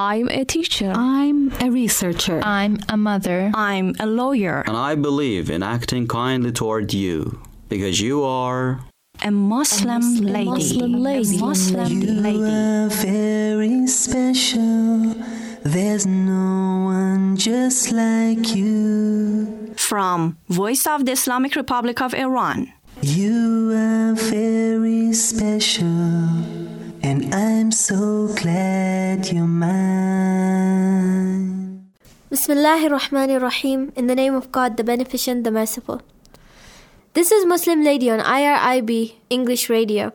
I'm a teacher. I'm a researcher. I'm a mother. I'm a lawyer. And I believe in acting kindly toward you, because you are A Muslim lady. Muslim lady. Muslim You lady. are very special. There's no one just like you. From Voice of the Islamic Republic of Iran. You are very special, and I'm so glad you're mine. Bismillahir Rahmanir Rahim. In the name of God, the Beneficent, the Merciful. This is Muslim Lady on IRIB English Radio,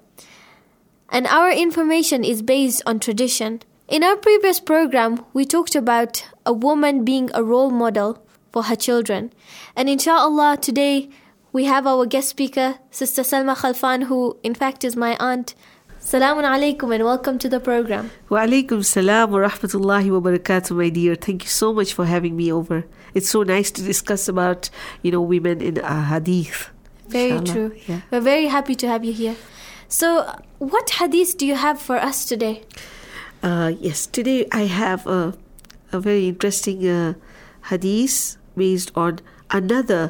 and our information is based on tradition. In our previous program, we talked about a woman being a role model for her children. And inshallah, today we have our guest speaker, Sister Salma Khalfan, who in fact is my aunt. Salamun alaikum and welcome to the program. Wa alaikum salam wa rahmatullahi wa barakatuh, my dear. Thank you so much for having me over. It's so nice to discuss about, women in hadith. Very Inshallah. true. Yeah. We're very happy to have you here. So, what hadith do you have for us today? Yes, today I have a very interesting hadith based on another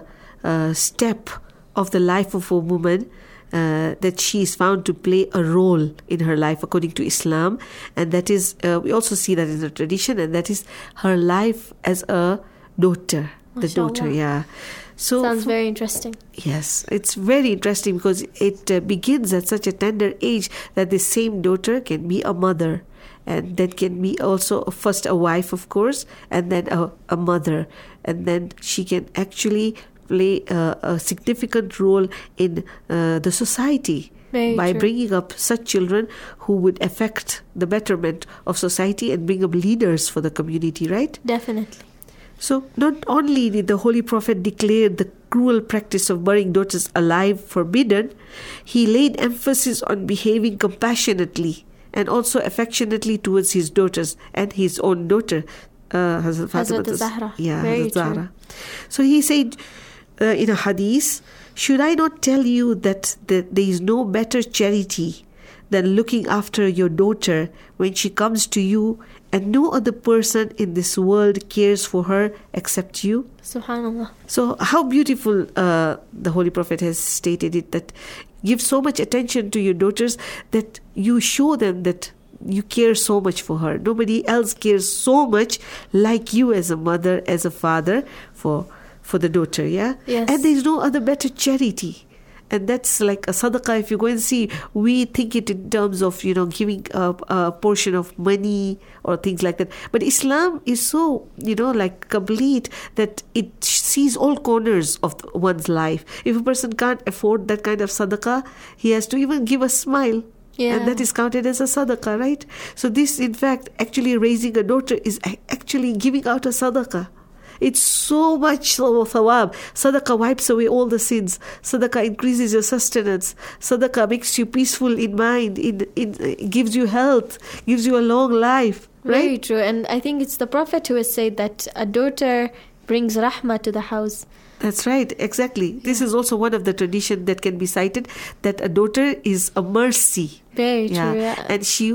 step of the life of a woman that she is found to play a role in her life according to Islam. And that is, we also see that in the tradition, and that is her life as a daughter. The Mashallah. daughter, yeah. So Sounds very interesting. Yes, it's very interesting because it begins at such a tender age that the same daughter can be a mother, and that can be also first a wife, of course, and then a mother, and then she can actually play a significant role in the society. Very by true. bringing up such children who would affect the betterment of society and bring up leaders for the community, right? Definitely. So not only did the Holy Prophet declare the cruel practice of burying daughters alive forbidden, he laid emphasis on behaving compassionately and also affectionately towards his daughters and his own daughter, Hazrat Fatima. Hazrat Zahra. Yeah, Very Hazrat Zahra. true. So he said in a hadith, "Should I not tell you that there is no better charity than looking after your daughter when she comes to you, and no other person in this world cares for her except you?" Subhanallah. So how beautiful the Holy Prophet has stated it, that give so much attention to your daughters that you show them that you care so much for her. Nobody else cares so much like you as a mother, as a father for the daughter, yeah? Yes. And there is no other better charity. And that's like a sadaqah. If you go and see, we think it in terms of, giving a portion of money or things like that. But Islam is so, complete that it sees all corners of one's life. If a person can't afford that kind of sadaqah, he has to even give a smile. Yeah. And that is counted as a sadaqah, right? So this, in fact, actually raising a daughter is actually giving out a sadaqah. It's so much thawab. Sadaqah wipes away all the sins. Sadaqah increases your sustenance. Sadaqah makes you peaceful in mind. It gives you health, gives you a long life. Right? Very true. And I think it's the Prophet who has said that a daughter brings rahmah to the house. That's right, exactly. Yeah. This is also one of the tradition that can be cited, that a daughter is a mercy. Very true, yeah. And she,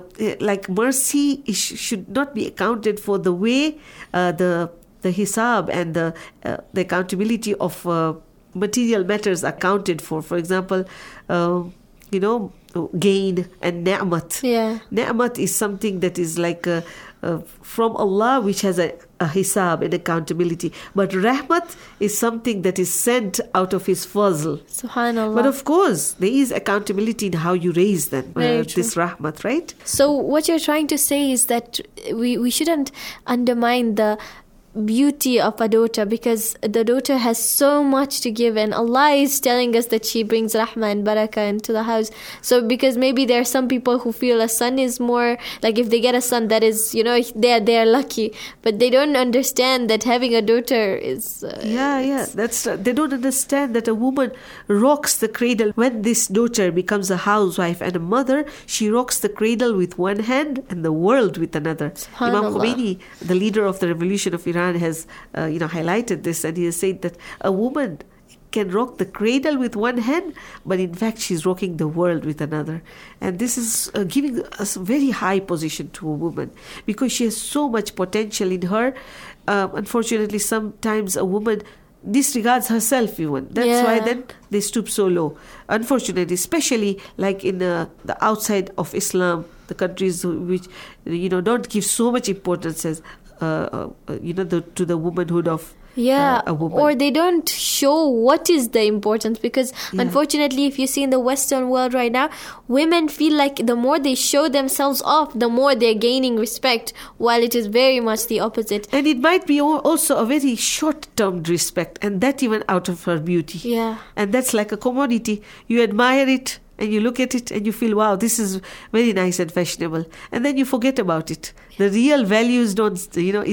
mercy should not be accounted for the way the hisab and the accountability of material matters are counted for. For example, gain and ni'mat. Yeah. Ni'mat is something that is like from Allah, which has a hisab and accountability. But rahmat is something that is sent out of His fazl. Subhanallah. But of course, there is accountability in how you raise them, Very this rahmat, right? So what you're trying to say is that we shouldn't undermine the beauty of a daughter, because the daughter has so much to give, and Allah is telling us that she brings rahmah and barakah into the house. So because maybe there are some people who feel a son is more, like if they get a son, that is, they're lucky, but they don't understand that having a daughter is that's they don't understand that a woman rocks the cradle. When this daughter becomes a housewife and a mother, she rocks the cradle with one hand and the world with another. Imam Khomeini, the leader of the revolution of Iran, has highlighted this, and he has said that a woman can rock the cradle with one hand, but in fact she's rocking the world with another. And this is giving a very high position to a woman because she has so much potential in her. Unfortunately, sometimes a woman disregards herself even. That's why then they stoop so low. Unfortunately, especially like in the outside of Islam, the countries which don't give so much importance as to the womanhood of a woman. Or they don't show what is the importance, because unfortunately, if you see in the Western world right now, women feel like the more they show themselves off, the more they're gaining respect, while it is very much the opposite. And it might be also a very short-term respect, and that even out of her beauty. Yeah. And that's like a commodity. You admire it, and you look at it and you feel, wow, this is very nice and fashionable. And then you forget about it. The real value is not,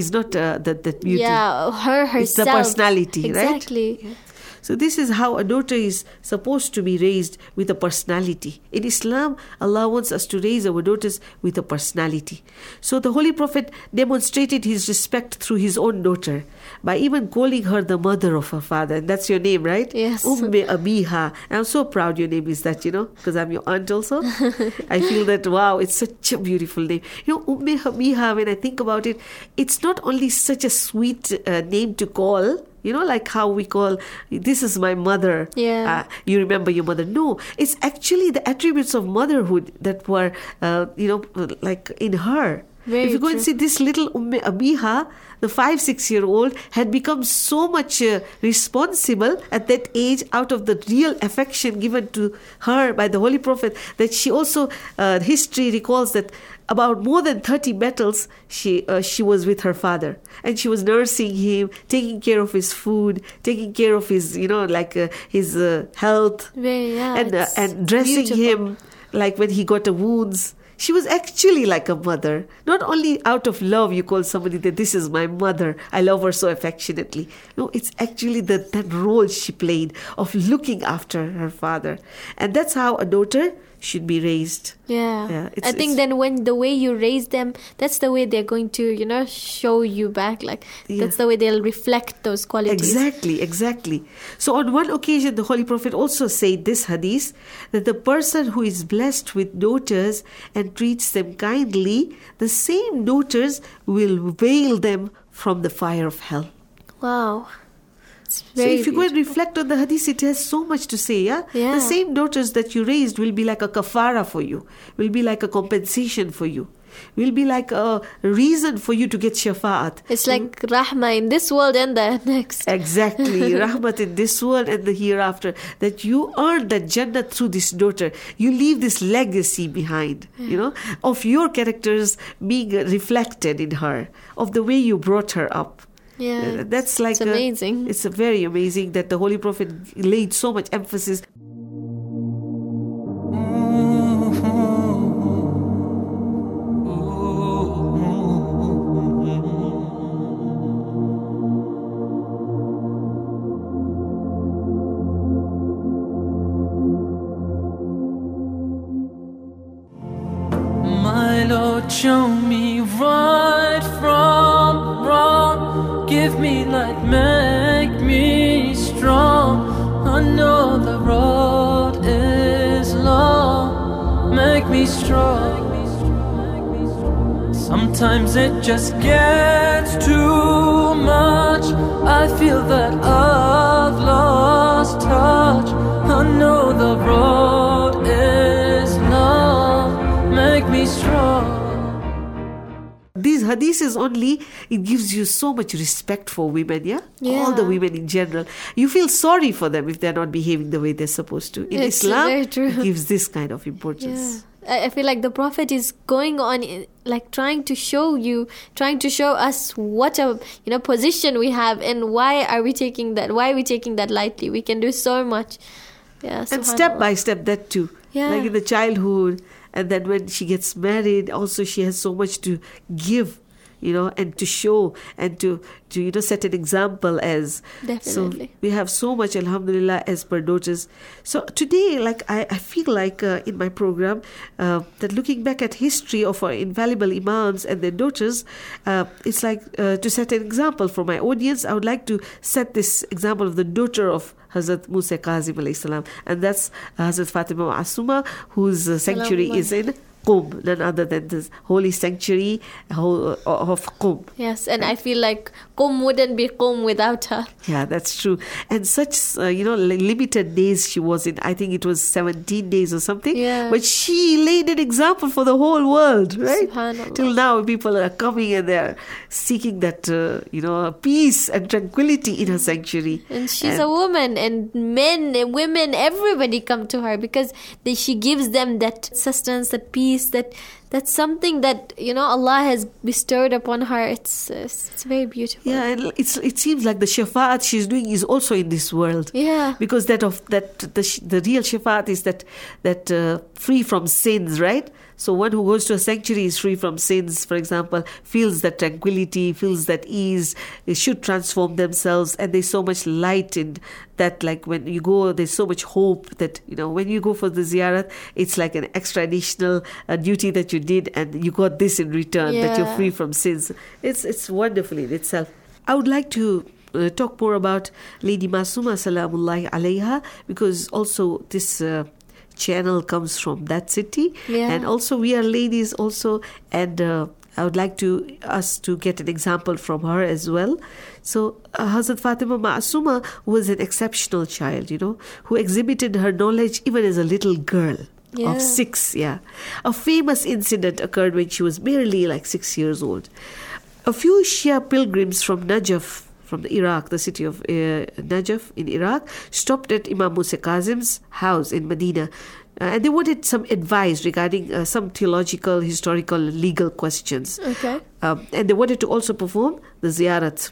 that beauty. Yeah, herself. It's the personality, right? Exactly. Yeah. So this is how a daughter is supposed to be raised, with a personality. In Islam, Allah wants us to raise our daughters with a personality. So the Holy Prophet demonstrated his respect through his own daughter by even calling her the mother of her father. And that's your name, right? Yes. Abiha. I'm so proud your name is that, because I'm your aunt also. I feel that, wow, it's such a beautiful name. Abiha, when I think about it, it's not only such a sweet name to call, like how we call, this is my mother. Yeah. You remember your mother. No, it's actually the attributes of motherhood that were, like in her. Very if you go true. and see this little Abiha, the 5-6-year-old had become so much responsible at that age out of the real affection given to her by the Holy Prophet, that she also, history recalls that about more than 30 battles she was with her father, and she was nursing him, taking care of his food, taking care of his his health, and dressing him like when he got a wounds. She was actually like a mother. Not only out of love you call somebody that this is my mother, I love her so affectionately. No, it's actually that role she played of looking after her father. And that's how a daughter should be raised. Yeah. I think then when the way you raise them, that's the way they're going to, show you back. That's the way they'll reflect those qualities. Exactly. So on one occasion, the Holy Prophet also said this hadith, that the person who is blessed with daughters and treats them kindly, the same daughters will veil them from the fire of hell. Wow. So if you go and reflect on the hadith, it has so much to say, yeah? The same daughters that you raised will be like a kafara for you, will be like a compensation for you, will be like a reason for you to get shafa'at. It's like rahmah in this world and the next. Exactly. Rahmat in this world and the hereafter. That you earn that Jannah through this daughter. You leave this legacy behind, of your characters being reflected in her, of the way you brought her up. Yeah, that's like it's amazing. It's very amazing that the Holy Prophet laid so much emphasis. My Lord, show me right from wrong. Give me light, make me strong. I know the road is long. Make me strong. Sometimes it just gets too much. I feel that I've lost touch. I know the road is long. Make me strong. These hadiths only, it gives you so much respect for women, yeah? All the women in general. You feel sorry for them if they're not behaving the way they're supposed to. In Islam, it gives this kind of importance. Yeah. I feel like the Prophet is going on, trying to show us what a position we have, and why are we taking that lightly. We can do so much. Yeah, and step by step, that too. Yeah. Like in the childhood, and then when she gets married, also she has so much to give and to show and to set an example as. Definitely. So we have so much, alhamdulillah, as per daughters. So today, I feel like in my program that looking back at history of our infallible imams and their daughters, it's like to set an example for my audience. I would like to set this example of the daughter of Hazrat Musa Kazim alayhi salam, and that's Hazrat Fatima Ma'asuma, whose sanctuary is in Qum, none other than this holy sanctuary of Qum. Yes, and I feel like Qum wouldn't be Qum without her. Yeah, that's true. And such, limited days she was in. I think it was 17 days or something. Yeah. But she laid an example for the whole world, right? Subhanallah. Till now, people are coming and they're seeking that, peace and tranquility in her sanctuary. And she's a woman, and men and women, everybody come to her because she gives them that sustenance, that peace, that's something that Allah has bestowed upon her. It's very beautiful. Yeah, and it seems like the shafaat she's doing is also in this world. Yeah, because the real shafaat is that free from sins, right? So one who goes to a sanctuary is free from sins, for example, feels that tranquility, feels that ease. They should transform themselves, and there's so much light in that. Like when you go, there's so much hope that when you go for the ziyarat, it's like an extra additional duty that you did, and you got this in return, that you're free from sins. It's wonderful in itself. I would like to talk more about Lady Masuma Salamullahi Alayha, because also this channel comes from that city, and also we are ladies also, and I would like us to get an example from her as well. So Hazrat Fatima Ma'asuma was an exceptional child, who exhibited her knowledge even as a little girl of 6. A famous incident occurred when she was barely like 6 years old. A few Shia pilgrims from Najaf, from the Iraq, the city of Najaf in Iraq, stopped at Imam Musa Kazim's house in Medina, and they wanted some advice regarding some theological, historical, legal questions. Okay. And they wanted to also perform the ziyarat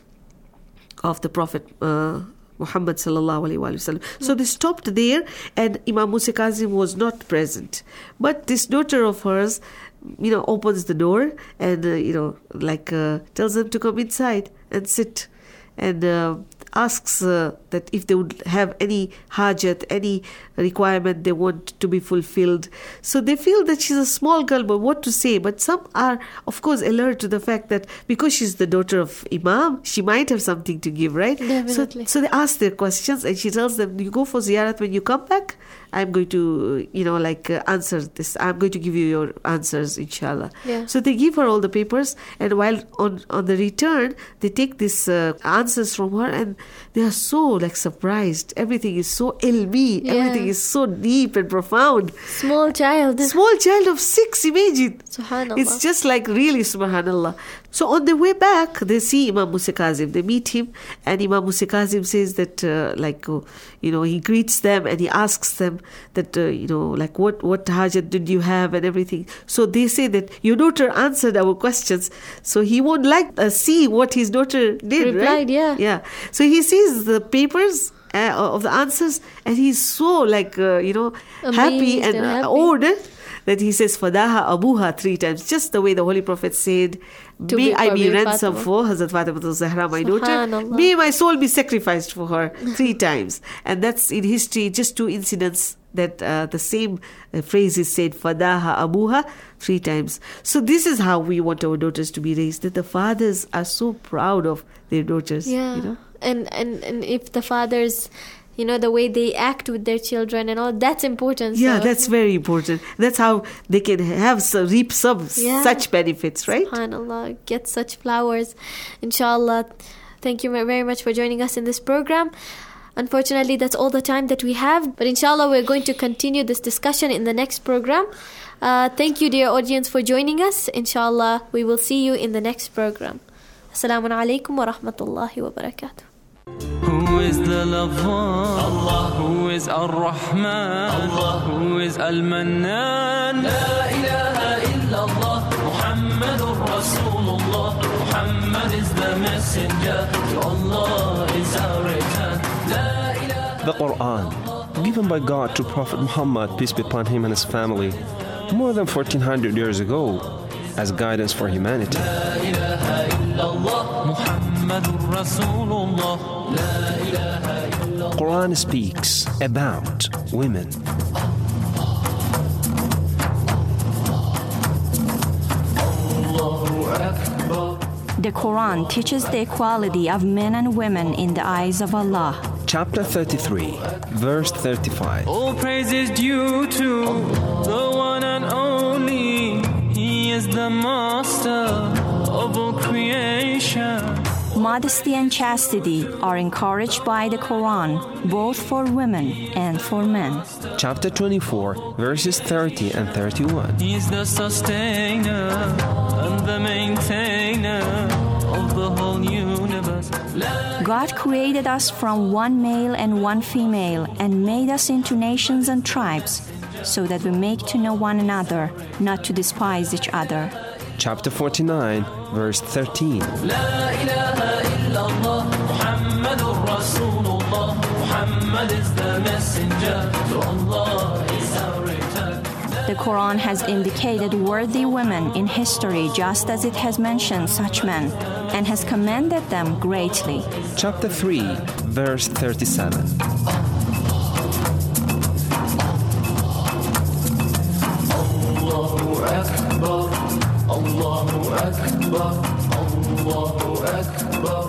of the Prophet Muhammad sallallahu alaihi wasallam. So they stopped there, and Imam Musa Kazim was not present. But this daughter of hers, opens the door and tells them to come inside and sit, and asks that if they would have any hajat, any requirement they want to be fulfilled. So they feel that she's a small girl, but what to say? But some are, of course, alert to the fact that because she's the daughter of Imam, she might have something to give, right? Definitely. So they ask their questions, and she tells them, you go for ziyarat, when you come back, I'm going to, answer this. I'm going to give you your answers, inshallah. Yeah. So they give her all the papers, and while on the return, they take these answers from her, and they are so surprised. Everything is so ilmi. Yeah. Everything is so deep and profound. Small child of 6, imagine. Subhanallah. It's just really subhanallah. So on the way back, they see Imam Musa Kazim. They meet him, and Imam Musa Kazim says that, he greets them and he asks them that, what hajat did you have and everything. So they say that your daughter answered our questions, so he won't see what his daughter did, replied, right? Yeah. So he sees the papers of the answers, and he's so happy and awed that he says Fadaha Abuha 3 times, just the way the Holy Prophet said, may I be ransom for Hazrat Fatima Zahra, my daughter. May my soul be sacrificed for her 3 times. And that's in history, just 2 incidents that the same phrase is said, Fadaha Abuha 3 times. So this is how we want our daughters to be raised, that the fathers are so proud of their daughters. Yeah. And if the fathers, the way they act with their children and all, that's important. Yeah, that's very important. That's how they can reap such benefits, right? SubhanAllah, get such flowers, inshallah. Thank you very much for joining us in this program. Unfortunately, that's all the time that we have, but inshallah we're going to continue this discussion in the next program. Thank you, dear audience, for joining us. Inshallah, we will see you in the next program. Assalamu alaikum wa rahmatullahi wa barakatuh. Who is the lover? Allah. Who is Ar-Rahman? Allah. Who is Al-Mannan? La ilaha illallah. Muhammadur Rasulullah. Muhammad is the messenger. To Allah is our return. La ilaha. The Quran, given by God to Prophet Muhammad, peace be upon him and his family, more than 1400 years ago, as guidance for humanity. Quran speaks about women. The Quran teaches the equality of men and women in the eyes of Allah. Chapter 33, verse 35. All praise is due to the one and only. He is the master of all creation. Modesty and chastity are encouraged by the Quran, both for women and for men. Chapter 24, verses 30 and 31. He is the sustainer and the maintainer of the whole universe. God created us from one male and one female and made us into nations and tribes so that we make to know one another, not to despise each other. Chapter 49, verse 13. La ilaha illallah, Muhammadur Rasulullah. Muhammad is the messenger, to Allah is our return. The Quran has indicated worthy women in history just as it has mentioned such men and has commended them greatly. Chapter 3, verse 37. Allahu Akbar, Allahu Akbar, Allahu Akbar.